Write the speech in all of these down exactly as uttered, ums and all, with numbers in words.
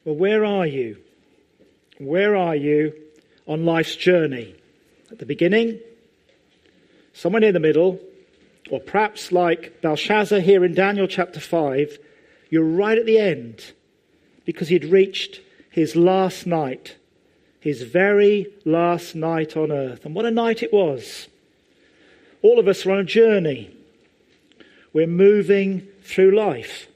Well, where are you? Where are you on life's journey? At the beginning? Somewhere near the middle? Or perhaps like Belshazzar here in Daniel chapter five, you're right at the end because he'd reached his last night, his very last night on earth. And what a night it was. All of us are on a journey. We're moving through life.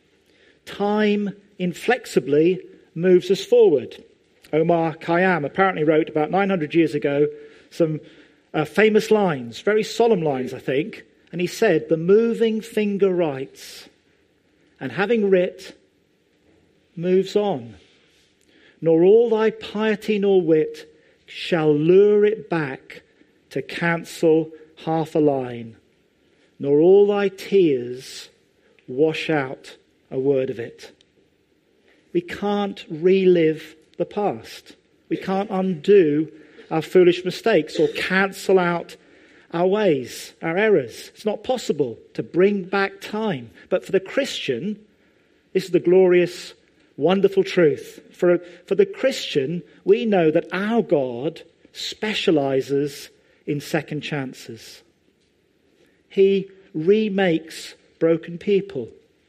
Time inflexibly moves us forward. Omar Khayyam apparently wrote about nine hundred years ago some uh, famous lines, very solemn lines, I think. And he said, "The moving finger writes, and having writ, moves on. Nor all thy piety nor wit shall lure it back to cancel half a line. Nor all thy tears wash out a word of it." We can't relive the past. We can't undo our foolish mistakes or cancel out our ways, our errors. It's not possible to bring back time. But for the Christian, this is the glorious, wonderful truth. For, for the Christian, we know that our God specializes in second chances. He remakes broken people.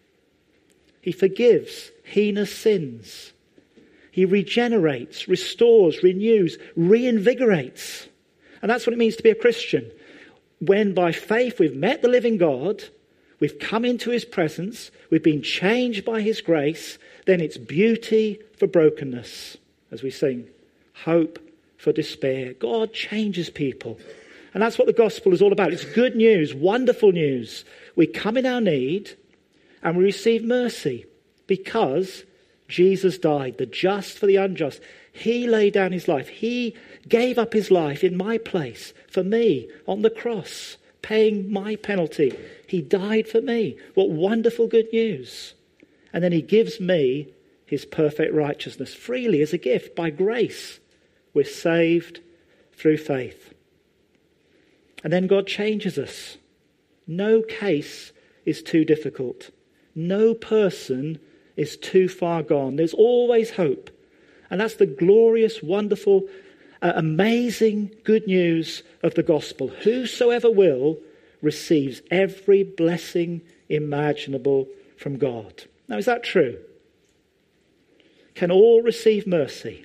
He forgives heinous sins. He regenerates, restores, renews, reinvigorates. And that's what it means to be a Christian. When by faith we've met the living God, we've come into his presence, we've been changed by his grace, then it's beauty for brokenness, as we sing, hope for despair. God changes people. And that's what the gospel is all about. It's good news, wonderful news. We come in our need and we receive mercy because Jesus died, the just for the unjust. He laid down his life. He gave up his life in my place for me on the cross, paying my penalty. He died for me. What wonderful good news. And then he gives me his perfect righteousness freely as a gift by grace. We're saved through faith. And then God changes us. No case is too difficult. No person is too far gone. There's always hope. And that's the glorious, wonderful, uh, amazing good news of the gospel. Whosoever will receives every blessing imaginable from God. Now, is that true? Can all receive mercy?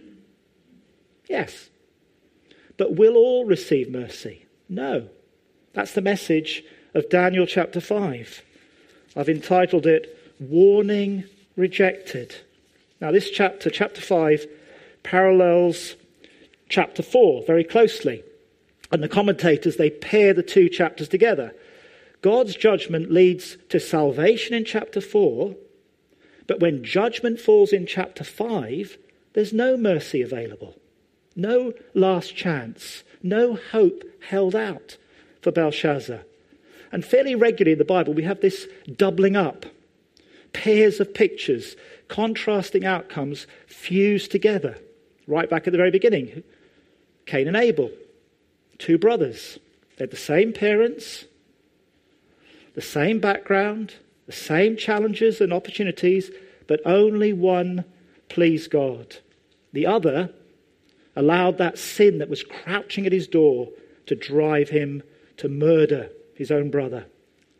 Yes. But will all receive mercy? No. That's the message of Daniel chapter five. I've entitled it, Warning Rejected. Now this chapter, chapter five, parallels chapter four very closely. And the commentators, they pair the two chapters together. God's judgment leads to salvation in chapter four, but when judgment falls in chapter five, there's no mercy available. No last chance. No hope held out for Belshazzar. And fairly regularly in the Bible, we have this doubling up. Pairs of pictures, contrasting outcomes fused together. Right back at the very beginning. Cain and Abel, two brothers. They had the same parents, the same background, the same challenges and opportunities, but only one pleased God. The other allowed that sin that was crouching at his door to drive him to murder his own brother.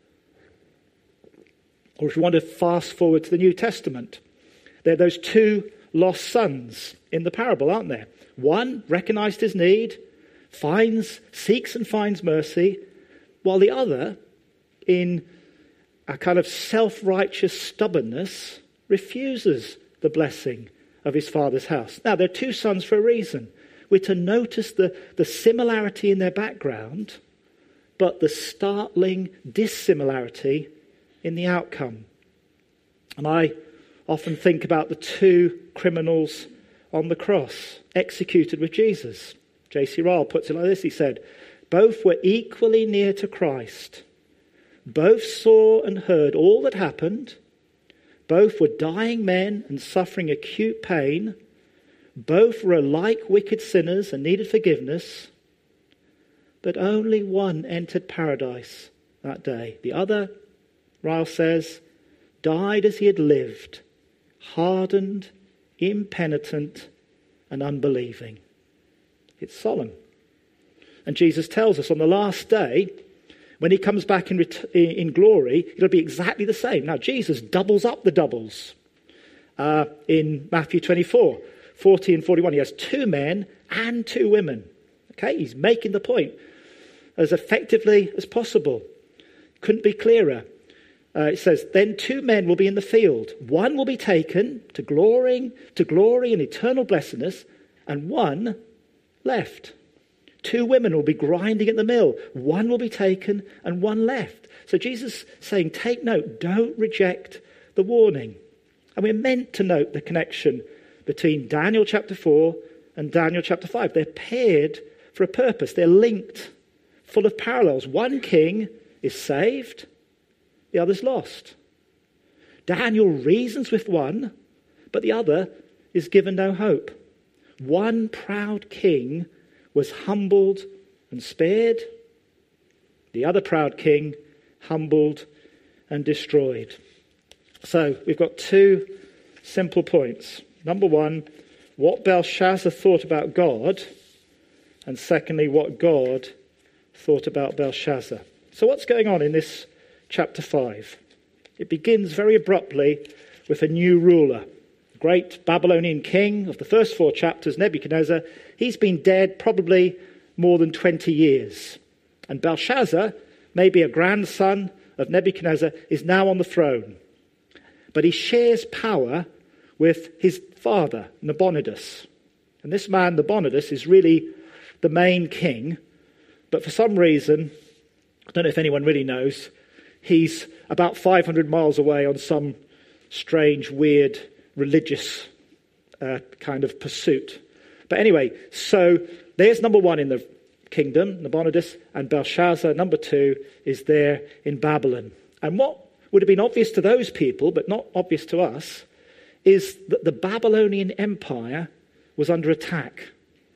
Or if you want to fast forward to the New Testament, there are those two lost sons in the parable, aren't there? One recognized his need, finds, seeks and finds mercy, while the other, in a kind of self-righteous stubbornness, refuses the blessing of his father's house. Now, they're two sons for a reason. We're to notice the, the similarity in their background, but the startling dissimilarity in the outcome. And I often think about the two criminals on the cross, executed with Jesus. J C Ryle puts it like this, he said, both were equally near to Christ. Both saw and heard all that happened. Both were dying men and suffering acute pain. Both were alike wicked sinners and needed forgiveness. But only one entered paradise that day. The other, Ryle says, died as he had lived, hardened, impenitent, and unbelieving. It's solemn. And Jesus tells us on the last day, when he comes back in, ret- in glory, it'll be exactly the same. Now, Jesus doubles up the doubles. Uh, in Matthew twenty-four, forty and forty-one, he has two men and two women. Okay, he's making the point as effectively as possible. Couldn't be clearer. Uh, it says, then two men will be in the field. One will be taken to glory, to glory and eternal blessedness, and one left. Two women will be grinding at the mill. One will be taken and one left. So Jesus saying, take note, don't reject the warning. And we're meant to note the connection between Daniel chapter four and Daniel chapter five. They're paired for a purpose. They're linked, full of parallels. One king is saved, the other's lost. Daniel reasons with one, but the other is given no hope. One proud king was humbled and spared. The other proud king humbled and destroyed. So we've got two simple points. Number one, what Belshazzar thought about God, and secondly, what God thought about Belshazzar. So what's going on in this chapter five? It begins very abruptly with a new ruler. The great Babylonian king of the first four chapters, Nebuchadnezzar, he's been dead probably more than twenty years. And Belshazzar, maybe a grandson of Nebuchadnezzar, is now on the throne. But he shares power with his father, Nabonidus. And this man, Nabonidus, is really the main king. But for some reason, I don't know if anyone really knows, he's about five hundred miles away on some strange, weird, religious uh, kind of pursuit. But anyway, so there's number one in the kingdom, Nabonidus, and Belshazzar, number two, is there in Babylon. And what would have been obvious to those people, but not obvious to us, is that the Babylonian Empire was under attack.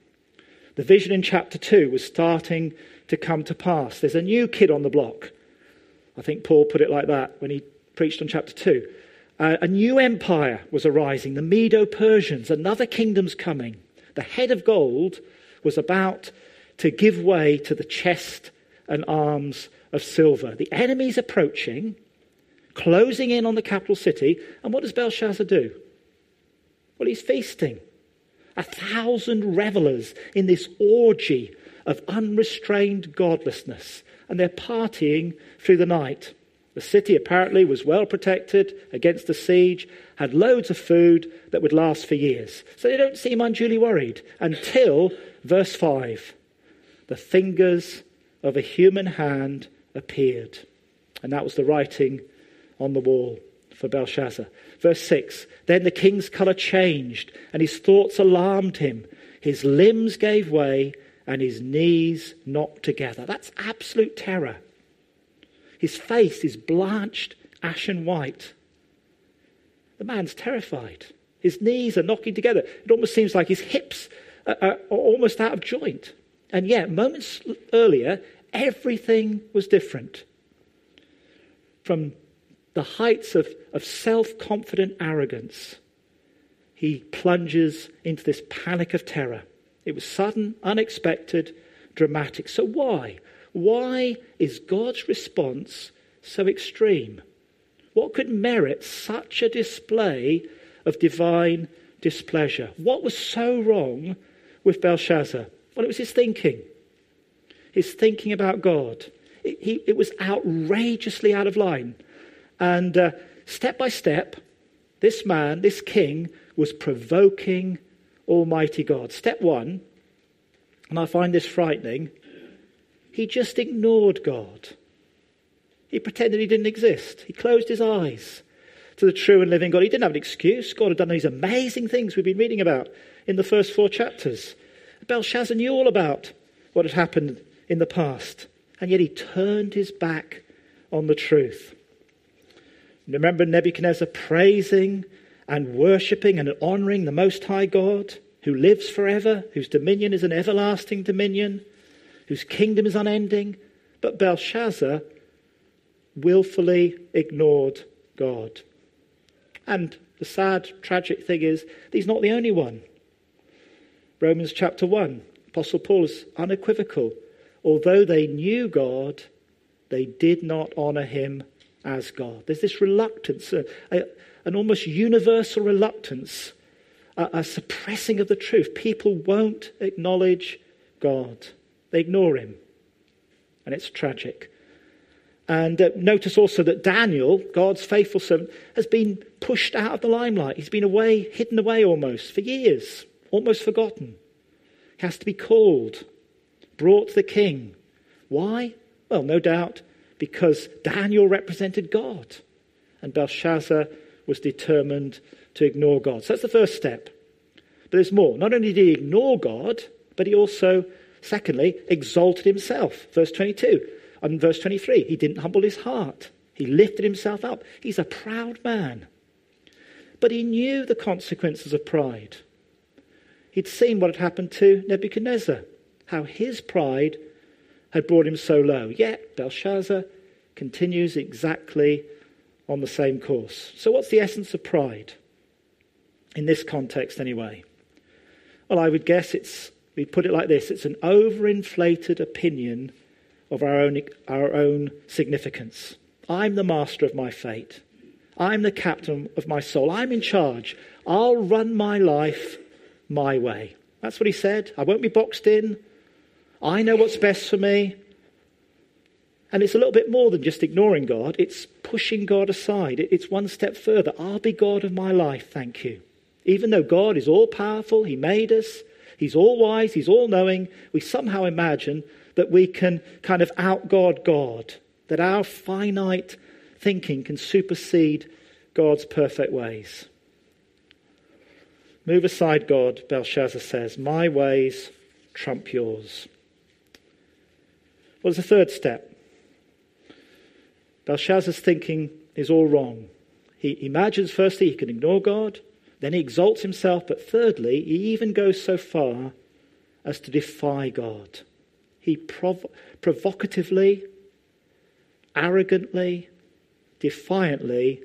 The vision in chapter two was starting to come to pass. There's a new kid on the block. I think Paul put it like that when he preached on chapter two. Uh, a new empire was arising, the Medo-Persians, another kingdom's coming. The head of gold was about to give way to the chest and arms of silver. The enemy's approaching, closing in on the capital city. And what does Belshazzar do? Well, he's feasting. A thousand revelers in this orgy of unrestrained godlessness. And they're partying through the night. The city apparently was well protected against the siege, had loads of food that would last for years. So they don't seem unduly worried until verse five. The fingers of a human hand appeared. And that was the writing on the wall for Belshazzar. Verse six. Then the king's colour changed and his thoughts alarmed him. His limbs gave way and his knees knocked together. That's absolute terror. His face is blanched, ashen white. The man's terrified. His knees are knocking together. It almost seems like his hips are, are almost out of joint. And yet, moments earlier, everything was different. From the heights of, of self-confident arrogance, he plunges into this panic of terror. It was sudden, unexpected, dramatic. So why? Why is God's response so extreme? What could merit such a display of divine displeasure? What was so wrong with Belshazzar? Well, it was his thinking. His thinking about God. It, he, it was outrageously out of line. And uh, step by step, this man, this king, was provoking Almighty God. Step one, and I find this frightening, he just ignored God. He pretended he didn't exist. He closed his eyes to the true and living God. He didn't have an excuse. God had done these amazing things we've been reading about in the first four chapters. Belshazzar knew all about what had happened in the past, and yet he turned his back on the truth. Remember Nebuchadnezzar praising and worshipping and honouring the Most High God, who lives forever, whose dominion is an everlasting dominion, whose kingdom is unending. But Belshazzar willfully ignored God. And The sad, tragic thing is, he's not the only one. Romans chapter one, Apostle Paul is unequivocal. Although they knew God, they did not honour him as God. There's this reluctance, a, a, an almost universal reluctance, a, a suppressing of the truth. People won't acknowledge God. They ignore him. And it's tragic. And uh, notice also that Daniel, God's faithful servant, has been pushed out of the limelight. He's been away, hidden away almost, for years, almost forgotten. He has to be called, brought to the king. Why? Well, no doubt because Daniel represented God. And Belshazzar was determined to ignore God. So that's the first step. But there's more. Not only did he ignore God, but he also, secondly, exalted himself. Verse twenty-two. And verse twenty-three, he didn't humble his heart. He lifted himself up. He's a proud man. But he knew the consequences of pride. He'd seen what had happened to Nebuchadnezzar, how his pride had brought him so low. Yet Belshazzar continues exactly on the same course. So what's the essence of pride? In this context anyway. Well, I would guess it's, we put it like this, it's an overinflated opinion of our own, our own significance. I'm the master of my fate. I'm the captain of my soul. I'm in charge. I'll run my life my way. That's what he said. I won't be boxed in. I know what's best for me. And it's a little bit more than just ignoring God. It's pushing God aside. It's one step further. I'll be God of my life, thank you. Even though God is all powerful, he made us, he's all wise, he's all knowing, we somehow imagine that we can kind of out-God God, that our finite thinking can supersede God's perfect ways. Move aside, God, Belshazzar says, my ways trump yours. What's the third step? Belshazzar's thinking is all wrong. He imagines, firstly, he can ignore God, then he exalts himself, but thirdly, he even goes so far as to defy God. He prov- provocatively, arrogantly, defiantly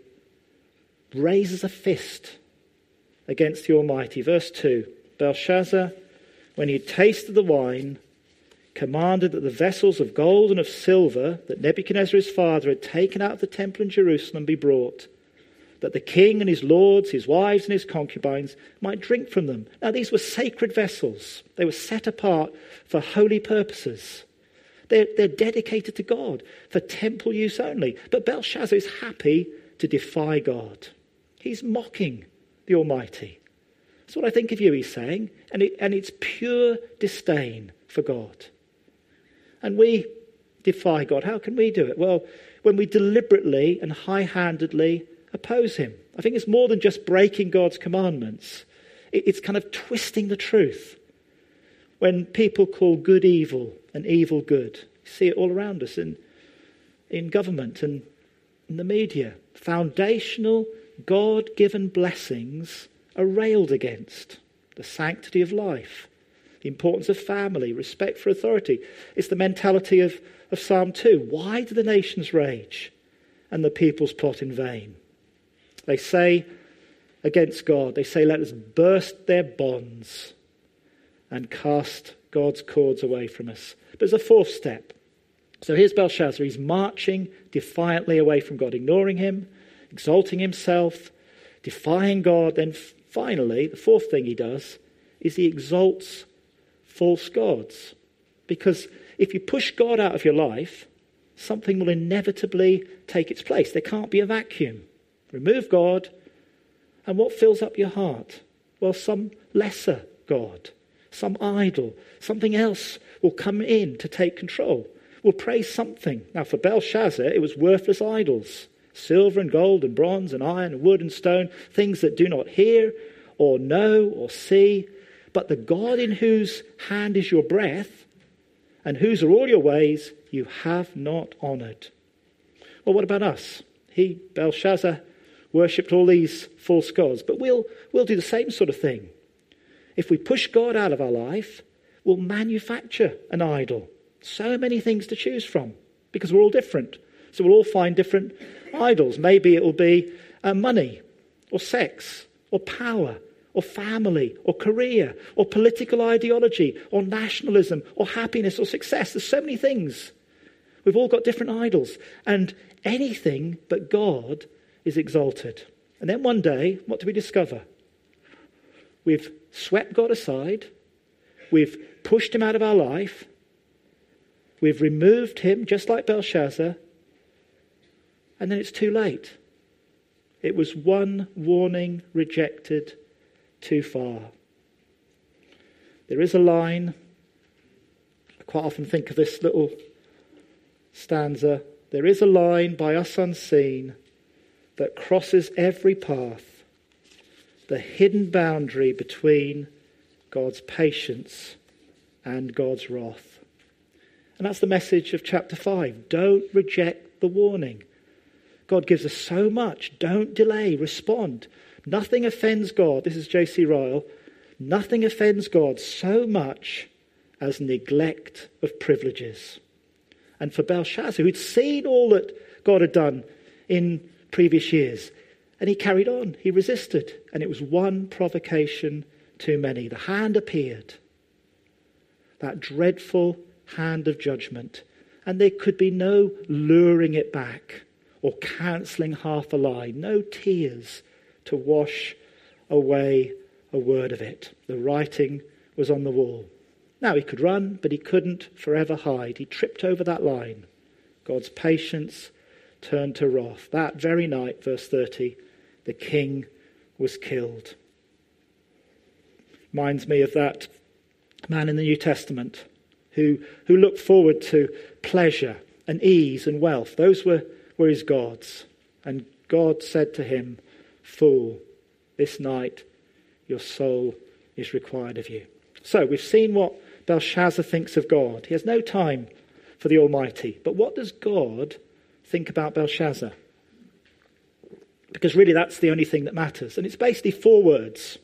raises a fist against the Almighty. Verse two, Belshazzar, when he had tasted the wine, commanded that the vessels of gold and of silver that Nebuchadnezzar his father had taken out of the temple in Jerusalem be brought, that the king and his lords, his wives and his concubines might drink from them. Now these were sacred vessels. They were set apart for holy purposes. They're, they're dedicated to God for temple use only. But Belshazzar is happy to defy God. He's mocking the Almighty. That's what I think of you, he's saying. And, it, and it's pure disdain for God. And we defy God. How can we do it? Well, when we deliberately and high-handedly oppose him. I think it's more than just breaking God's commandments. It's kind of twisting the truth. When people call good evil and evil good, you see it all around us in, in government and in the media. Foundational, God-given blessings are railed against. The sanctity of life, the importance of family, respect for authority. It's the mentality of, of Psalm two. Why do the nations rage and the peoples plot in vain? They say against God, they say, let us burst their bonds and cast God's cords away from us. But there's a fourth step. So here's Belshazzar. He's marching defiantly away from God, ignoring him, exalting himself, defying God. Then finally, the fourth thing he does is he exalts false gods. Because if you push God out of your life, something will inevitably take its place. There can't be a vacuum. Remove God, and what fills up your heart? Well, some lesser God, some idol, something else will come in to take control. We'll praise something. Now, for Belshazzar, it was worthless idols. Silver and gold and bronze and iron and wood and stone, things that do not hear or know or see. But the God in whose hand is your breath and whose are all your ways, you have not honoured. Well, what about us? He, Belshazzar, worshipped all these false gods. But we'll, we'll do the same sort of thing. If we push God out of our life, we'll manufacture an idol. So many things to choose from because we're all different. So we'll all find different idols. Maybe it will be uh, money. or sex, or power, or family, or career, or political ideology, or nationalism, or happiness, or success. There's so many things. We've all got different idols. And anything but God is exalted. And then one day, what do we discover? We've swept God aside. We've pushed him out of our life. We've removed him, just like Belshazzar. And then it's too late. It was one warning rejected too far. There is a line. I quite often think of this little stanza. There is a line by us unseen that crosses every path, the hidden boundary between God's patience and God's wrath. And that's the message of chapter five. Don't reject the warning. God gives us so much. Don't delay. Respond. Nothing offends God. This is J C Ryle. Nothing offends God so much as neglect of privileges. And for Belshazzar, who'd seen all that God had done in previous years, and he carried on. He resisted. And it was one provocation too many. The hand appeared. That dreadful hand of judgment. And there could be no luring it back or cancelling half a lie. No tears to wash away a word of it. The writing was on the wall. Now he could run, but he couldn't forever hide. He tripped over that line. God's patience turned to wrath. That very night, verse thirty, the king was killed. Reminds me of that man in the New Testament who, who looked forward to pleasure and ease and wealth. Those were, were his gods. And God said to him, "Fool, this night your soul is required of you." So we've seen what Belshazzar thinks of God. He has no time for the Almighty. But what does God think about Belshazzar? Because really that's the only thing that matters. And it's basically four words.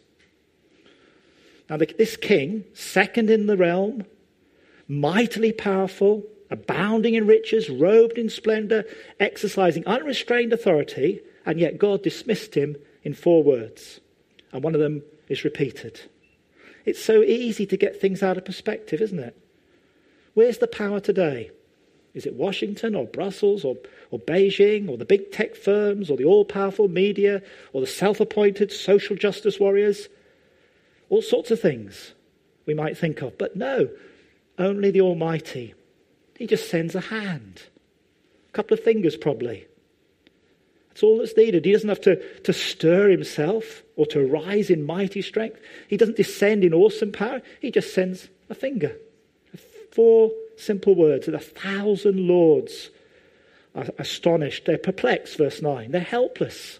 Now this king, second in the realm, mightily powerful, abounding in riches, robed in splendor, exercising unrestrained authority, and yet God dismissed him in four words. And one of them is repeated. It's so easy to get things out of perspective, isn't it? Where's the power today? Is it Washington or Brussels or, or Beijing or the big tech firms or the all-powerful media or the self-appointed social justice warriors? All sorts of things we might think of. But no, only the Almighty. He just sends a hand. A couple of fingers probably. That's all that's needed. He doesn't have to, to stir himself or to rise in mighty strength. He doesn't descend in awesome power. He just sends a finger. Four simple words that a thousand lords are astonished. They're perplexed, verse nine. They're helpless.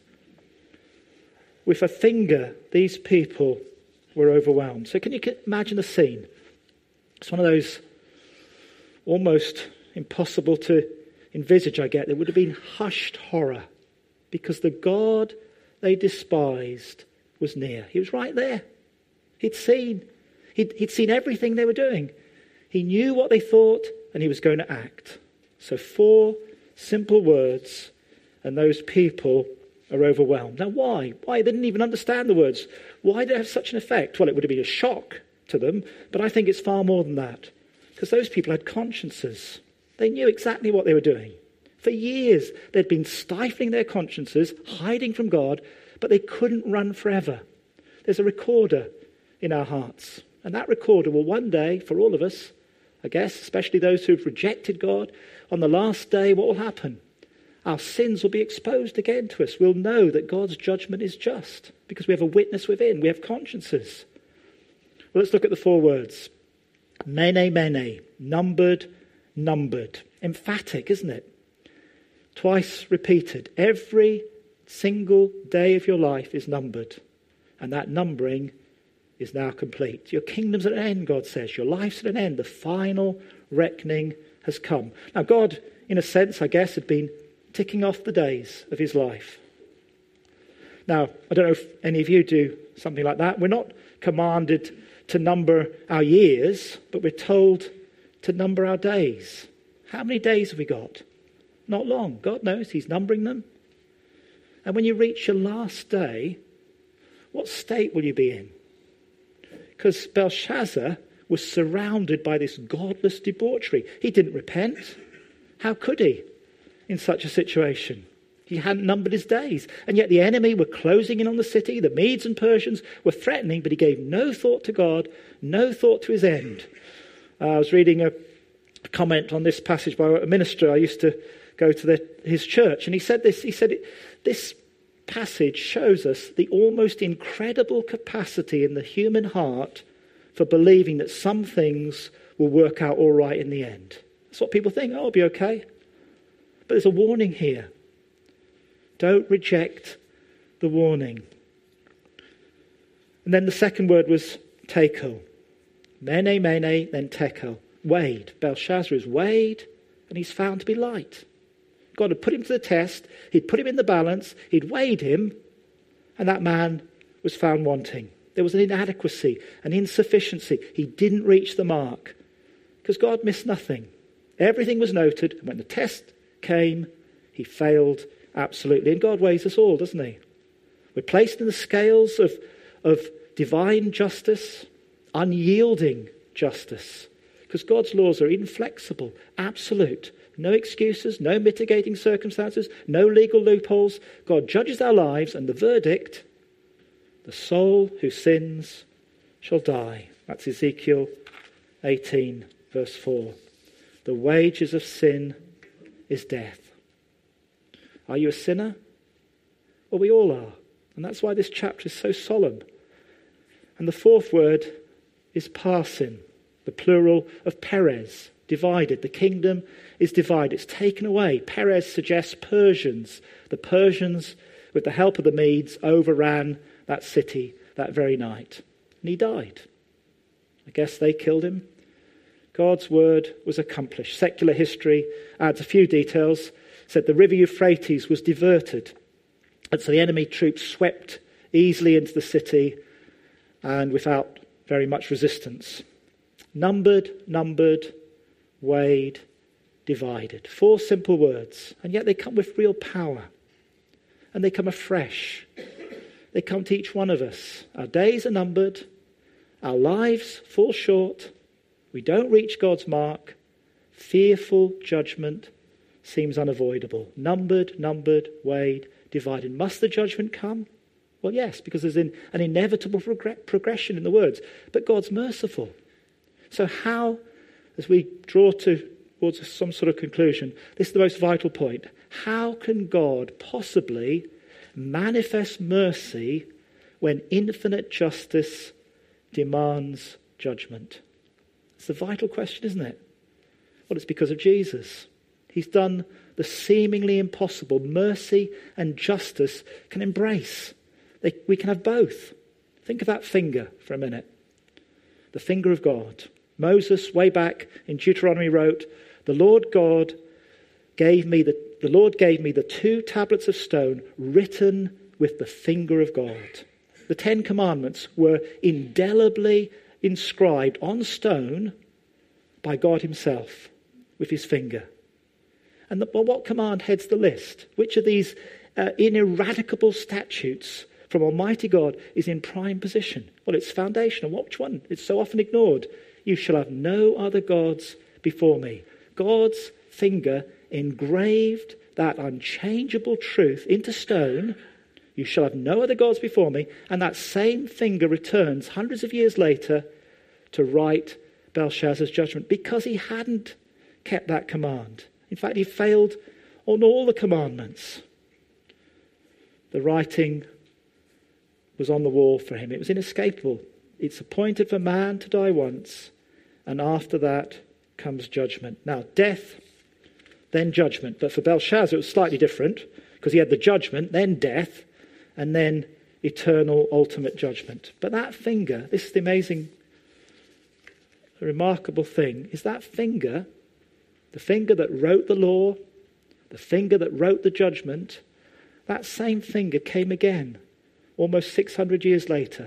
With a finger, these people were overwhelmed. So can you imagine the scene? It's one of those almost impossible to envisage, I get. There would have been hushed horror because the God they despised was near. He was right there. He'd seen. He'd, he'd seen everything they were doing. He knew what they thought and he was going to act. So four simple words and those people are overwhelmed. Now why? Why? They didn't even understand the words. Why did it have such an effect? Well, it would have been a shock to them, but I think it's far more than that. Because those people had consciences. They knew exactly what they were doing. For years, they'd been stifling their consciences, hiding from God, but they couldn't run forever. There's a recorder in our hearts. And that recorder will one day, for all of us, I guess, especially those who've rejected God, on the last day, what will happen? Our sins will be exposed again to us. We'll know that God's judgment is just because we have a witness within. We have consciences. Well, let's look at the four words. Mene, mene, numbered, numbered. Emphatic, isn't it? Twice repeated. Every single day of your life is numbered. And that numbering is now complete. Your kingdom's at an end, God says. Your life's at an end. The final reckoning has come. Now, God, in a sense, I guess, had been ticking off the days of his life. Now, I don't know if any of you do something like that. We're not commanded to number our years, but we're told to number our days. How many days have we got? Not long. God knows he's numbering them. And when you reach your last day, what state will you be in? Because Belshazzar was surrounded by this godless debauchery. He didn't repent. How could he in such a situation? He hadn't numbered his days. And yet the enemy were closing in on the city. The Medes and Persians were threatening, but he gave no thought to God, no thought to his end. Uh, I was reading a comment on this passage by a minister. I used to go to the, his church, and he said this. He said, this passage shows us the almost incredible capacity in the human heart for believing that some things will work out all right in the end. That's what people think. Oh, I'll be okay. But there's a warning here. Don't reject the warning. And then the second word was tekel. Mene, mene, then tekel. Weighed. Belshazzar is weighed, and he's found to be light. God had put him to the test. He'd put him in the balance. He'd weighed him, and that man was found wanting. There was an inadequacy, an insufficiency. He didn't reach the mark because God missed nothing. Everything was noted, and when the test came, he failed absolutely. And God weighs us all, doesn't he? We're placed in the scales of, of divine justice, unyielding justice, because God's laws are inflexible, absolute. No excuses, no mitigating circumstances, no legal loopholes. God judges our lives, and the verdict, the soul who sins shall die. That's Ezekiel eighteen, verse four. The wages of sin is death. Are you a sinner? Well, we all are. And that's why this chapter is so solemn. And the fourth word is parsin, the plural of Perez, divided. The kingdom is divided. It's taken away. Perez suggests Persians. The Persians, with the help of the Medes, overran that city that very night. And he died. I guess they killed him. God's word was accomplished. Secular history adds a few details. Said the river Euphrates was diverted. And so the enemy troops swept easily into the city and without very much resistance. Numbered, numbered, weighed, divided. Four simple words. And yet they come with real power. And they come afresh. They come to each one of us. Our days are numbered. Our lives fall short. We don't reach God's mark. Fearful judgment seems unavoidable. Numbered, numbered, weighed, divided. Must the judgment come? Well, yes, because there's an, an inevitable progr- progression in the words. But God's merciful. So how, as we draw to, towards some sort of conclusion, this is the most vital point. How can God possibly manifest mercy when infinite justice demands judgment? It's a vital question, isn't it? Well, it's because of Jesus. He's done the seemingly impossible. Mercy and justice can embrace. They, we can have both. Think of that finger for a minute. The finger of God. Moses, way back in Deuteronomy, wrote, The Lord God gave me the, the Lord gave me the two tablets of stone written with the finger of God. The Ten Commandments were indelibly inscribed on stone by God himself with his finger. And the, well, what command heads the list? Which of these uh, ineradicable statutes from Almighty God is in prime position? Well, it's foundational. Which one? It's so often ignored. You shall have no other gods before me. God's finger engraved that unchangeable truth into stone. You shall have no other gods before me. And that same finger returns hundreds of years later to write Belshazzar's judgment because he hadn't kept that command. In fact, he failed on all the commandments. The writing was on the wall for him. It was inescapable. It's appointed for man to die once, and after that comes judgment. Now, death, then judgment. But for Belshazzar, it was slightly different because he had the judgment, then death, and then eternal, ultimate judgment. But that finger, this is the amazing, the remarkable thing, is that finger, the finger that wrote the law, the finger that wrote the judgment, that same finger came again almost six hundred years later.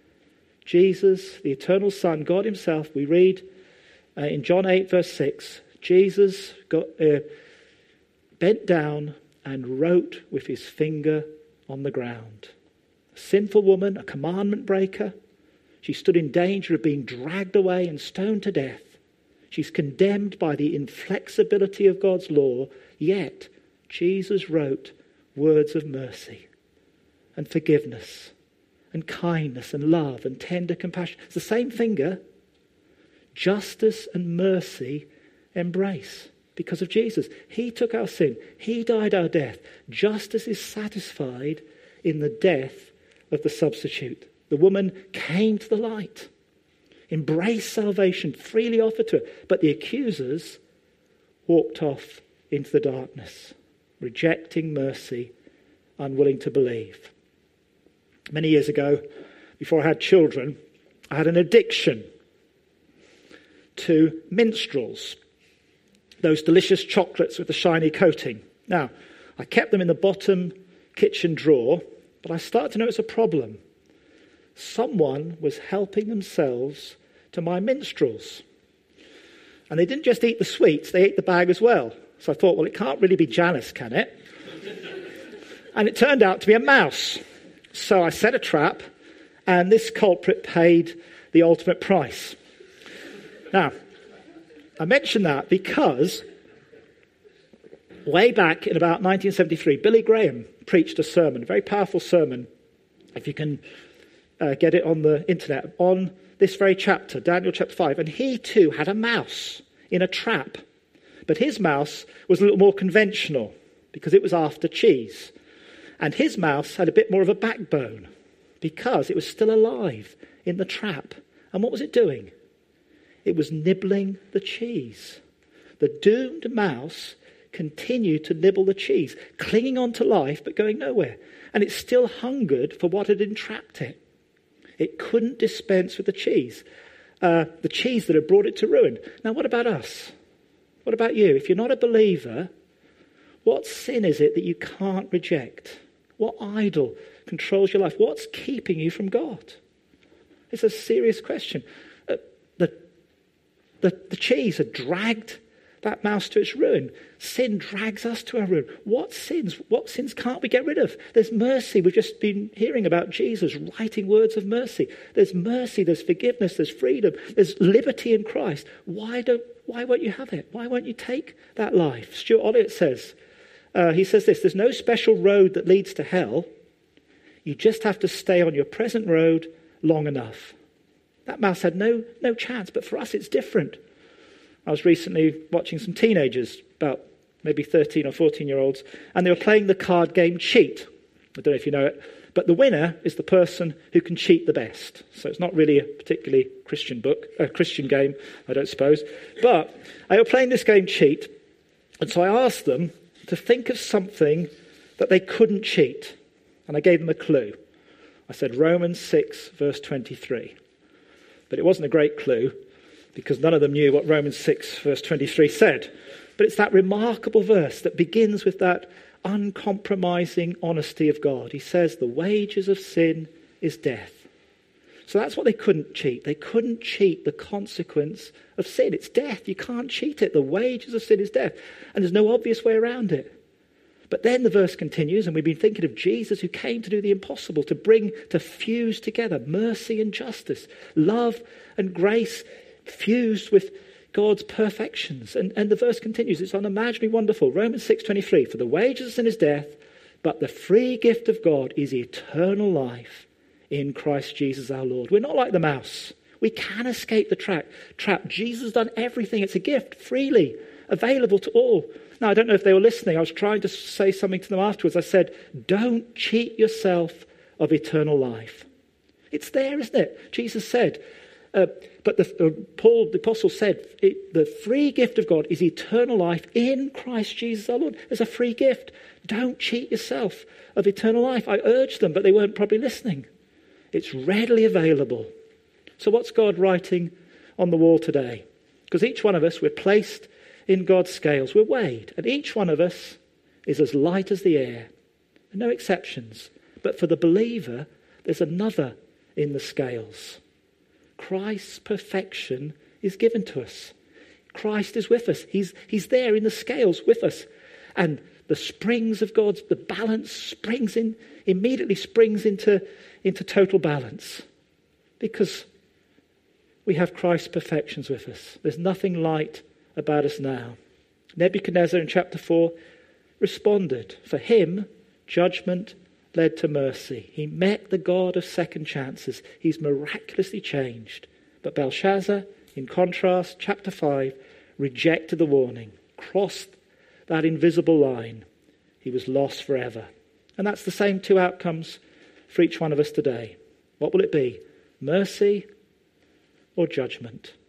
Jesus, the eternal Son, God himself, we read uh, in John eight verse six, Jesus got, uh, bent down and wrote with his finger on the ground. A sinful woman, a commandment breaker. She stood in danger of being dragged away and stoned to death. She's condemned by the inflexibility of God's law, yet Jesus wrote words of mercy and forgiveness and kindness and love and tender compassion. It's the same finger. Justice and mercy embrace because of Jesus. He took our sin. He died our death. Justice is satisfied in the death of the substitute. The woman came to the light, embraced salvation, freely offered to her. But the accusers walked off into the darkness, rejecting mercy, unwilling to believe. Many years ago, before I had children, I had an addiction to minstrels, those delicious chocolates with the shiny coating. Now, I kept them in the bottom kitchen drawer, but I started to notice a problem. Someone was helping themselves to my minstrels. And they didn't just eat the sweets, they ate the bag as well. So I thought, well, it can't really be Janice, can it? And it turned out to be a mouse. So I set a trap, and this culprit paid the ultimate price. Now, I mention that because way back in about nineteen seventy-three, Billy Graham preached a sermon, a very powerful sermon, if you can uh, get it on the internet, on this very chapter, Daniel chapter five. And he too had a mouse in a trap. But his mouse was a little more conventional because it was after cheese. And his mouse had a bit more of a backbone because it was still alive in the trap. And what was it doing? It was nibbling the cheese. The doomed mouse continued to nibble the cheese, clinging on to life but going nowhere. And it still hungered for what had entrapped it. It couldn't dispense with the cheese, uh, the cheese that had brought it to ruin. Now, what about us? What about you? If you're not a believer, what sin is it that you can't reject? What idol controls your life? What's keeping you from God? It's a serious question. Uh, the, the, the cheese had dragged that mouse to its ruin. Sin drags us to our ruin. What sins? What sins can't we get rid of? There's mercy. We've just been hearing about Jesus writing words of mercy. There's mercy, there's forgiveness, there's freedom, there's liberty in Christ. Why don't? Why won't you have it? Why won't you take that life? Stuart Olliott says, uh, he says this, there's no special road that leads to hell. You just have to stay on your present road long enough. That mouse had no, no chance, but for us it's different. I was recently watching some teenagers, about maybe thirteen or fourteen year olds, and they were playing the card game Cheat. I don't know if you know it, but the winner is the person who can cheat the best. So it's not really a particularly Christian book, a Christian game, I don't suppose. But they were playing this game Cheat, and so I asked them to think of something that they couldn't cheat, and I gave them a clue. I said Romans six, verse twenty-three. But it wasn't a great clue, because none of them knew what Romans six, verse twenty-three said. But it's that remarkable verse that begins with that uncompromising honesty of God. He says, the wages of sin is death. So that's what they couldn't cheat. They couldn't cheat the consequence of sin. It's death. You can't cheat it. The wages of sin is death. And there's no obvious way around it. But then the verse continues, and we've been thinking of Jesus who came to do the impossible, to bring, to fuse together mercy and justice, love and grace fused with God's perfections. And, and the verse continues. It's unimaginably wonderful. Romans six twenty-three, for the wages of sin is death, but the free gift of God is eternal life in Christ Jesus our Lord. We're not like the mouse. We can escape the trap. trap. Jesus has done everything. It's a gift, freely, available to all. Now, I don't know if they were listening. I was trying to say something to them afterwards. I said, don't cheat yourself of eternal life. It's there, isn't it? Jesus said, Uh, but the, uh, Paul, the apostle said, it, the free gift of God is eternal life in Christ Jesus our Lord. There's a free gift. Don't cheat yourself of eternal life. I urged them, but they weren't probably listening. It's readily available. So what's God writing on the wall today? Because each one of us, we're placed in God's scales. We're weighed. And each one of us is as light as the air. No exceptions. But for the believer, there's another in the scales. Christ's perfection is given to us. Christ is with us. He's, he's there in the scales with us. And the springs of God's, the balance springs in, immediately springs into, into total balance. Because we have Christ's perfections with us. There's nothing light about us now. Nebuchadnezzar in chapter four responded. For him, judgment led to mercy. He met the God of second chances. He's miraculously changed. But Belshazzar, in contrast, chapter five, rejected the warning, crossed that invisible line. He was lost forever. And that's the same two outcomes for each one of us today. What will it be? Mercy or judgment?